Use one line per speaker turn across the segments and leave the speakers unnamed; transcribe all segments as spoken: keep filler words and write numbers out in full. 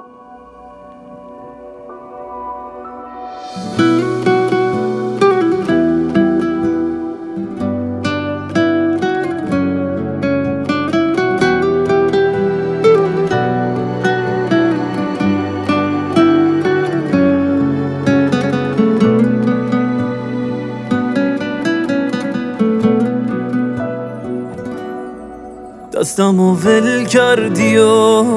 دستمو ول کردی و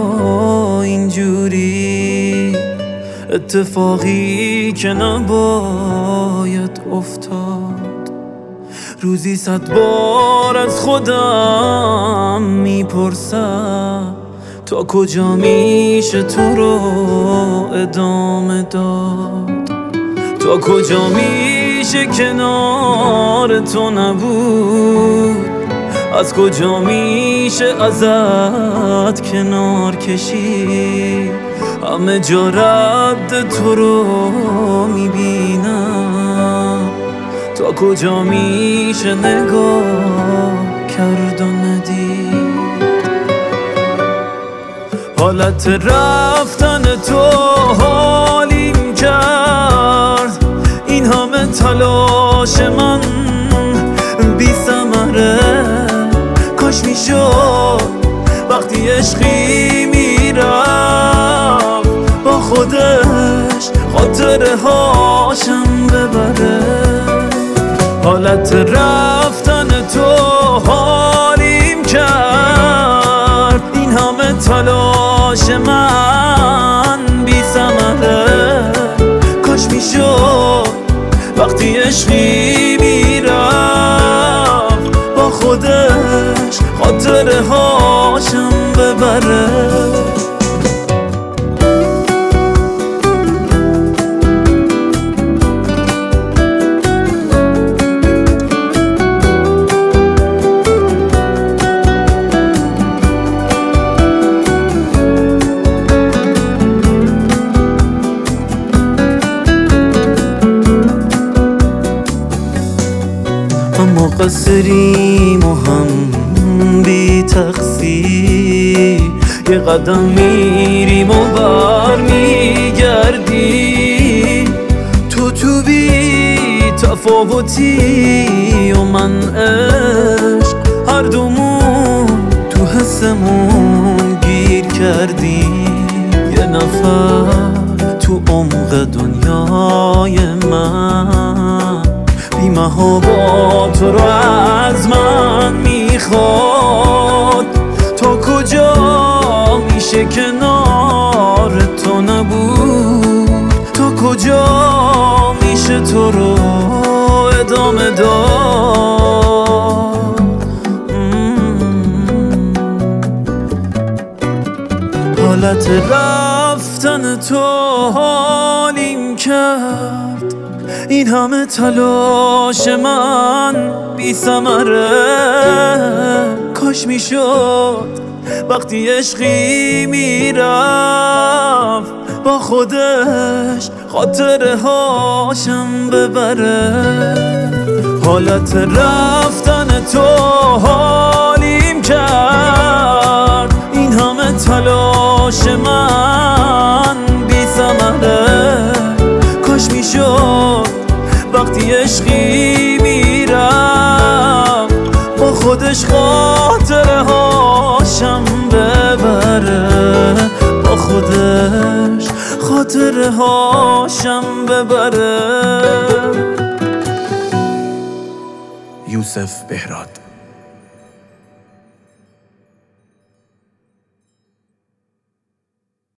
اینجوری اتفاقی که نباید افتاد. روزی صد بار از خودم میپرسم تا کجا میشه تو رو ادامه داد، تا کجا میشه کنار تو نبود، از کجا میشه ازت کنار کشید. همه جا رد تو رو میبینم، تا کجا میشه نگاه کرد و ندید. حالت رفتن تو حالیم کرد، این همه تلاش من بی ثمره. کاش میشد وقتی عشقی میرفت با خودش خاطره هاشم ببره. حالت رفتن تو حالیم کرد، این همه تلاش من بی ثمره. کاش میشد وقتی عشقی میرفت با خودش خاطره هاشم ببره. اما قصریم و هم بی تقصیر، یه قدم میریم و بر میگردی. تو تو بی تفاوتی و من عشق، هر دومون تو حسمون گیر کردیم. یه نفر تو عمق دنیای من بی محابا تو رو از من میخواد. تا کجا میشه کنار تو نبود، تا کجا میشه تو رو ادامه داد. حالت رفتن تو حالیم کرد، این همه تلاش من بی ثمره. کاش میشد وقتی عشقی میرفت با خودش خاطره هاشم ببره. حالت رفتن تو حالیم کرد، این همه تلاش من بی ثمره. کاش میشد وقتی عشقی میرفت با خودش خاطره هاشم ببره، با خودش خاطره هاشم ببره.
یوسف بهراد.